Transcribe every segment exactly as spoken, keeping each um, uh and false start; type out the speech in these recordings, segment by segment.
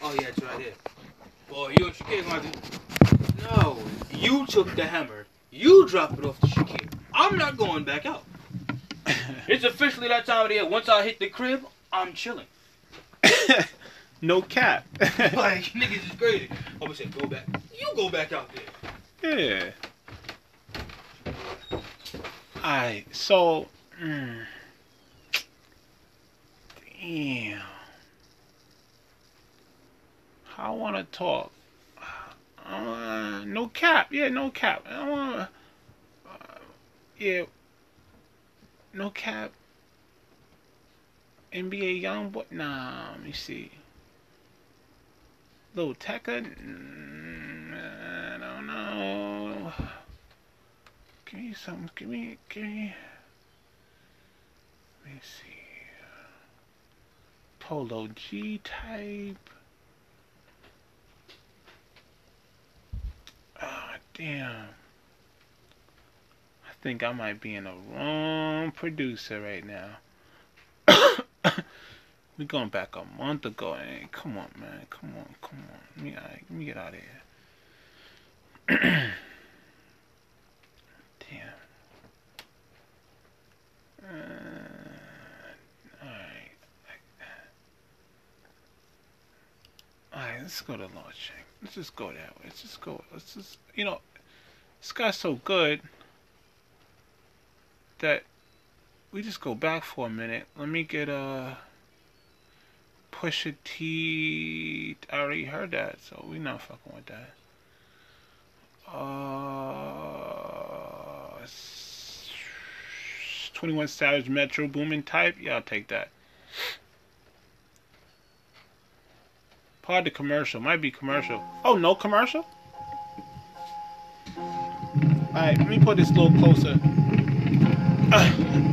Oh yeah, it's right there. Boy, you and Shakir gonna do. No, you took the hammer. You dropped it off to Shakir. I'm not going back out. It's officially that time of the year. Once I hit the crib, I'm chilling. No cap. Like, niggas is crazy. I'm gonna say, go back. You go back out there. Yeah. Alright, so. Mm, damn. I want to talk. Uh, no cap. Yeah, no cap. I want to. Uh, yeah. No cap. N B A Youngboy. Nah, let me see. Lil Tecca. Mm, I don't know. Give me something. Give me. Give me. Let me see. Polo G type. Ah, oh, damn. I think I might be in the wrong producer right now. We going back a month ago. Hey, come on, man. Come on, come on. Let me, right, let me get out of here. Damn. Uh, Alright. Alright, let's go to launching. Let's just go that way. Let's just go. Let's just, you know, this guy's so good that we just go back for a minute. Let me get a Pusha T. I already heard that, so we not fucking with that. Uh, twenty-one Savage Metro Boomin type. Yeah, I'll take that. Part of the commercial. Might be commercial. Oh, no commercial? Alright, let me put this a little closer. Uh.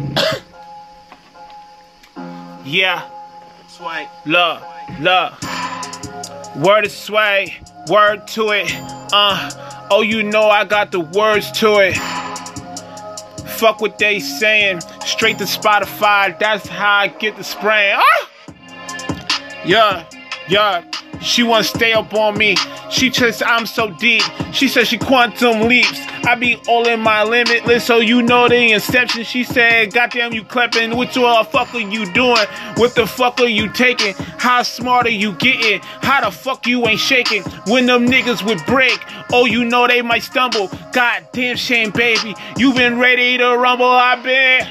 Yeah. Sway. Love. Love. Word is sway. Word to it. Uh. Oh, you know I got the words to it. Fuck what they saying. Straight to Spotify. That's how I get the spraying. Ah! Yeah. Yeah. She wanna stay up on me. She just, I'm so deep. She said she quantum leaps. I be all in my limitless, so you know the inception. She said, goddamn you clapping. What the fuck are you doing? What the fuck are you taking? How smart are you getting? How the fuck you ain't shaking? When them niggas would break, oh you know they might stumble. Goddamn shame, baby. You been ready to rumble, I bet.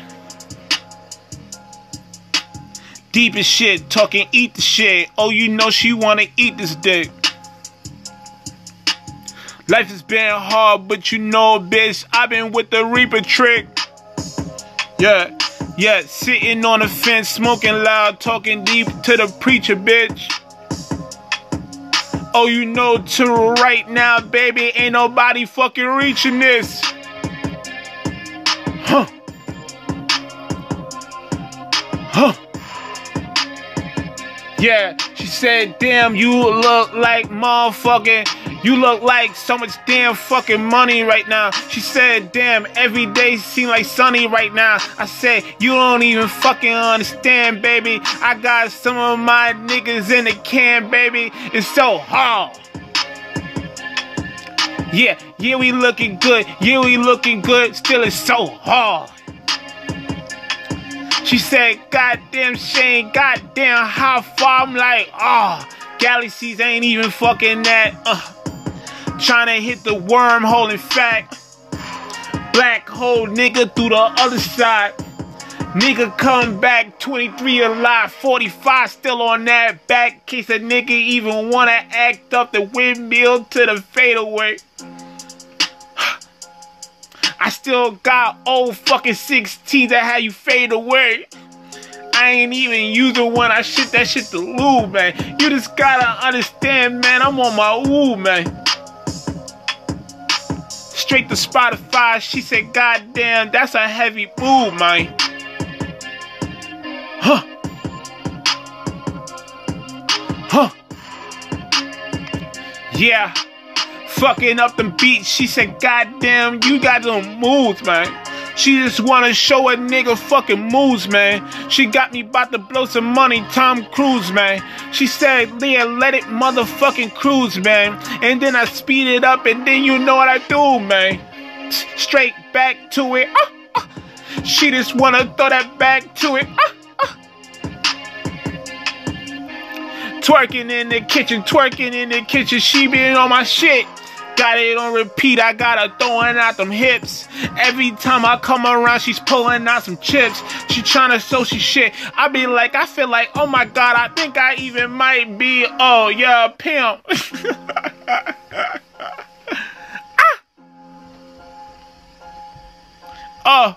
Deep as shit, talking eat the shit. Oh, you know she wanna eat this dick. Life has been hard, but you know, bitch, I've been with the Reaper trick. Yeah, yeah, sitting on the fence, smoking loud, talking deep to the preacher, bitch. Oh, you know, to right now, baby, ain't nobody fucking reaching this. Huh. Huh. Yeah, she said, damn, you look like motherfucking, you look like so much damn fucking money right now. She said, damn, every day seem like sunny right now. I said, you don't even fucking understand, baby. I got some of my niggas in the can, baby. It's so hard. Yeah, yeah, we looking good. Yeah, we looking good. Still, it's so hard. She said, goddamn Shane, goddamn how far. I'm like, oh, galaxies ain't even fucking that. Uh, trying to hit the wormhole, in fact. Black hole nigga through the other side. Nigga come back, twenty-three alive, forty-five still on that back. Case a nigga even wanna act up the windmill to the fadeaway. I still got old fucking sixteen that had you fade away. I ain't even using when I shit that shit to lube, man. You just gotta understand, man, I'm on my ooh, man. Straight to Spotify, she said, goddamn, that's a heavy move, man. Huh. Huh. Yeah. Fucking up them beats. She said, goddamn, you got them moves, man. She just wanna show a nigga fucking moves, man. She got me about to blow some money, Tom Cruise, man. She said, Leah, let it motherfucking cruise, man. And then I speed it up, and then you know what I do, man. Straight back to it. Uh, uh. She just wanna throw that back to it. Uh, uh. Twerking in the kitchen, twerking in the kitchen. She been on my shit. Got it on repeat, I got her throwing out them hips. Every time I come around, she's pulling out some chips. She tryna show she shit. I be like, I feel like, oh my god, I think I even might be, oh yeah, pimp. ah. Oh.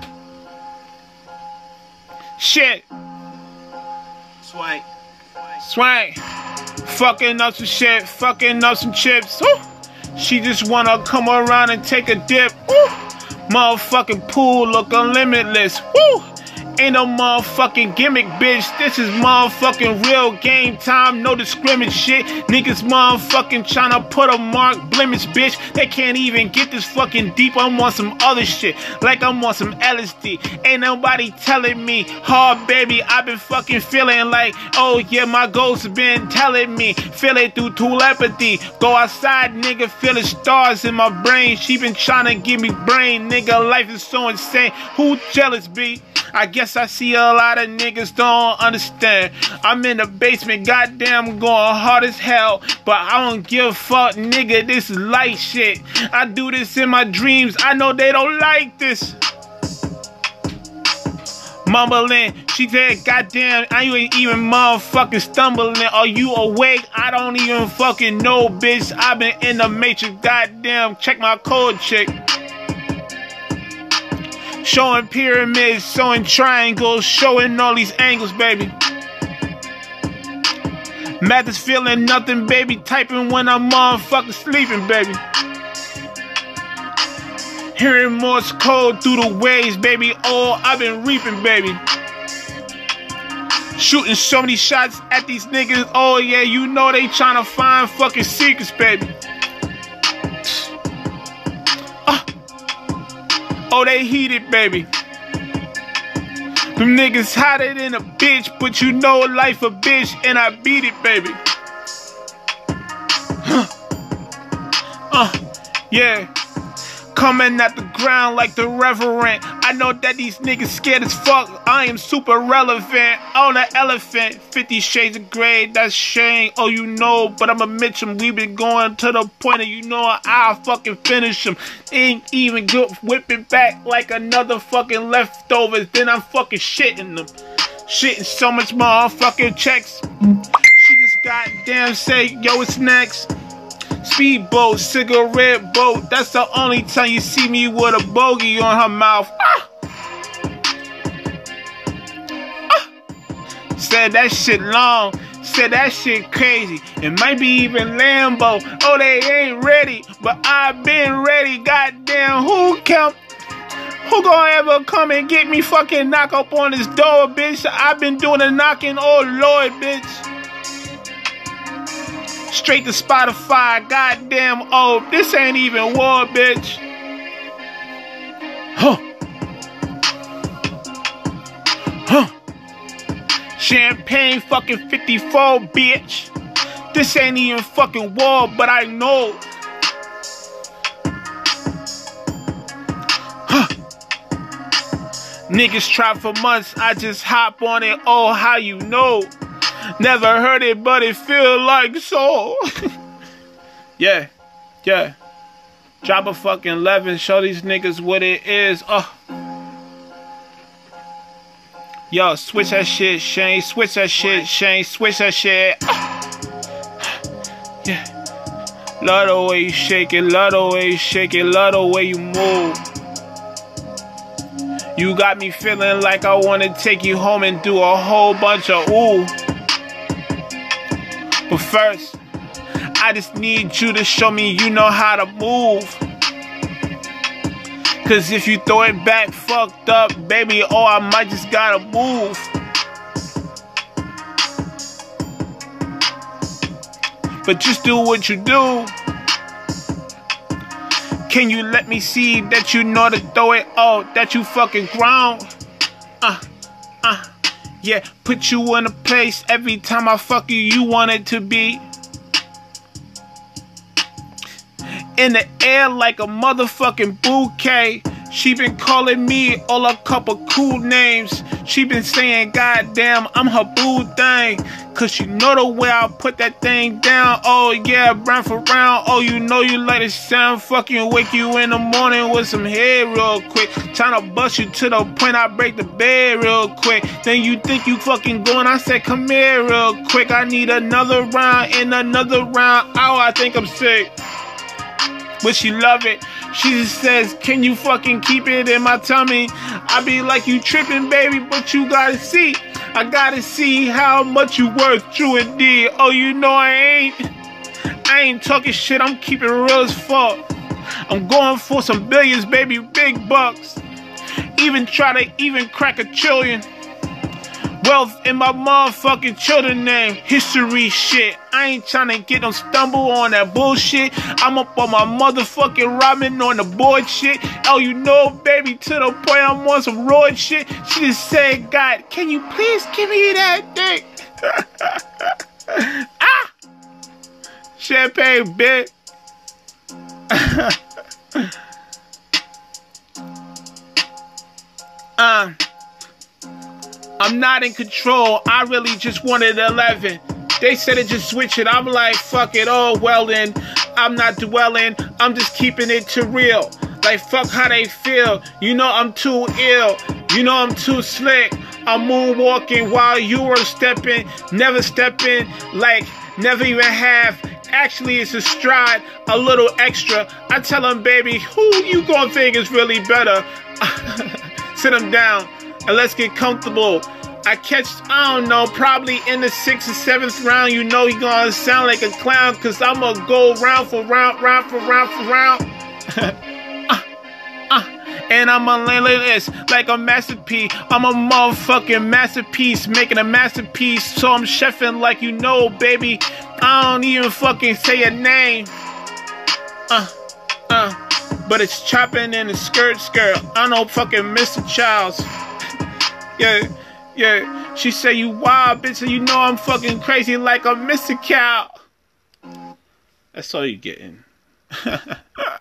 Shit. Swank. Swank. Fucking up some shit, fucking up some chips. Woo. She just wanna come around and take a dip. Woo. Motherfucking pool looking limitless. Woo. Ain't no motherfucking gimmick, bitch. This is motherfucking real game time. No discriminate shit. Niggas motherfucking tryna put a mark blemish, bitch. They can't even get this fucking deep. I'm on some other shit. Like I'm on some L S D. Ain't nobody telling me. Hard, baby. I've been fucking feeling like, oh yeah, my ghost been telling me. Feel it through telepathy. Go outside, nigga. Feeling stars in my brain. She been tryna give me brain, nigga. Life is so insane. Who jealous, B? I guess I see a lot of niggas don't understand. I'm in the basement, goddamn, going hard as hell. But I don't give a fuck, nigga, this is light shit. I do this in my dreams, I know they don't like this. Mumbling, she said, goddamn, I ain't even motherfucking stumbling. Are you awake? I don't even fucking know, bitch. I've been in the matrix, goddamn, check my code, chick. Showing pyramids, showing triangles, showing all these angles, baby. Math is feeling nothing, baby. Typing when I'm motherfucking sleeping, baby. Hearing Morse code through the waves, baby. Oh, I've been reaping, baby. Shooting so many shots at these niggas. Oh, yeah, you know they trying to find fucking secrets, baby. Oh, they heated, baby. Them niggas hotter than a bitch, but you know life a bitch, and I beat it, baby. Huh. Uh, yeah. Coming at the ground like the reverend. I know that these niggas scared as fuck. I am super relevant. On an elephant. Fifty shades of gray, that's Shane. Oh, you know, but I'ma mention him. We been going to the point of, you know, I'll fucking finish him. Ain't even good. Whipping back like another fucking leftovers. Then I'm fucking shitting them. Shitting so much motherfucking checks. She just goddamn say, yo, it's next. Speedboat, cigarette boat. That's the only time you see me with a bogey on her mouth. Ah! Ah! Said that shit long. Said that shit crazy. It might be even Lambo. Oh, they ain't ready, but I've been ready. Goddamn, who can? Who gonna ever come and get me fucking knock up on this door, bitch? I've been doing the knocking, oh Lord, bitch. Straight to Spotify, goddamn, oh, this ain't even war, bitch. Huh. Huh. Champagne fucking fifty-four, bitch. This ain't even fucking war, but I know. Huh. Niggas try for months, I just hop on it, oh, how you know? Never heard it, but it feel like so. Yeah, yeah. Drop a fucking eleven, show these niggas what it is. Oh. Yo, switch that shit, Shane. Switch that shit, Shane. Switch that shit. Oh. Yeah. Love the way you shake it, love the way you shake it, love the way you move. You got me feeling like I want to take you home and do a whole bunch of ooh. But first, I just need you to show me you know how to move. Cause if you throw it back fucked up, baby, oh, I might just gotta move. But just do what you do. Can you let me see that you know to throw it? Oh, that you fucking grown? Uh, uh, yeah, put you in a place every time I fuck you, you want it to be in the air like a motherfucking bouquet. She been calling me all a couple cool names. She been saying, goddamn, I'm her boo thing. Cause she know the way I put that thing down. Oh yeah, round for round. Oh, you know you like the sound. Fucking wake you in the morning with some head real quick. Tryna bust you to the point I break the bed real quick. Then you think you fucking going. I said, come here real quick. I need another round and another round. Oh, I think I'm sick. But she love it. She just says, can you fucking keep it in my tummy? I be like, you tripping, baby, but you gotta see. I gotta see how much you worth, true indeed. Oh, you know I ain't. I ain't talking shit, I'm keeping it real as fuck. I'm going for some billions, baby, big bucks. Even try to even crack a trillion. Wealth in my motherfucking children name. History shit. I ain't tryna get them stumble on that bullshit. I'm up on my motherfucking ramen on the board shit. Oh, you know, baby, to the point I'm on some roid shit. She just said, God, can you please give me that dick? Ah! Champagne, bitch. uh. I'm not in control. I really just wanted eleven. They said it, just switch it. I'm like, fuck it. Oh, well then. I'm not dwelling. I'm just keeping it to real. Like, fuck how they feel. You know I'm too ill. You know I'm too slick. I'm moonwalking while you were stepping. Never stepping. Like, never even half. Actually, it's a stride. A little extra. I tell them, baby, who you gonna think is really better? Sit them down. And let's get comfortable. I catch, I don't know, probably in the sixth or seventh round, you know he gonna sound like a clown, cause I'ma go round for round, round for round for round. uh, uh, and I'ma land like this, like a masterpiece. I'm a motherfucking masterpiece, making a masterpiece. So I'm chefing like you know, baby. I don't even fucking say a name. Uh, uh, but it's chopping in the skirt, skirt. I know fucking Mister Childs. Yeah, yeah. She say you wild, bitch, and you know I'm fucking crazy like a Mister Cow. That's all you getting.